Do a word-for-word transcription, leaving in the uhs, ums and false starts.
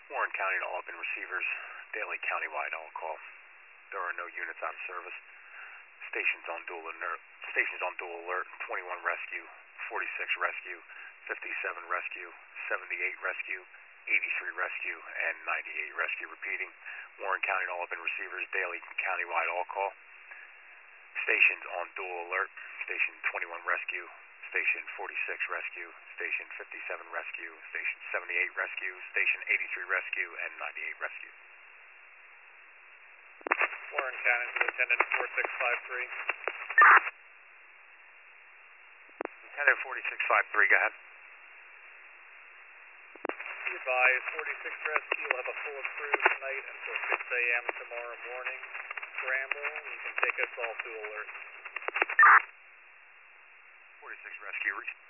Warren County to all open receivers. Daily countywide all call. There are no units on service. Stations on dual alert. Stations on dual alert. twenty-one rescue, forty-six rescue, fifty-seven rescue, seventy-eight rescue, eighty-three rescue, and ninety-eight rescue. Repeating. Warren County to all open receivers. Daily countywide all call. Stations on dual alert. Station twenty-one rescue. Station forty-six rescue, Station fifty-seven rescue, Station seventy-eight rescue, Station eighty-three rescue, and ninety-eight rescue. Warren County to Lieutenant four six five three. Lieutenant forty-six five three, go ahead. Be advised, forty-six rescue will have a full crew tonight until six A M tomorrow morning. Scramble, you can take us all to alert. forty-six rescue.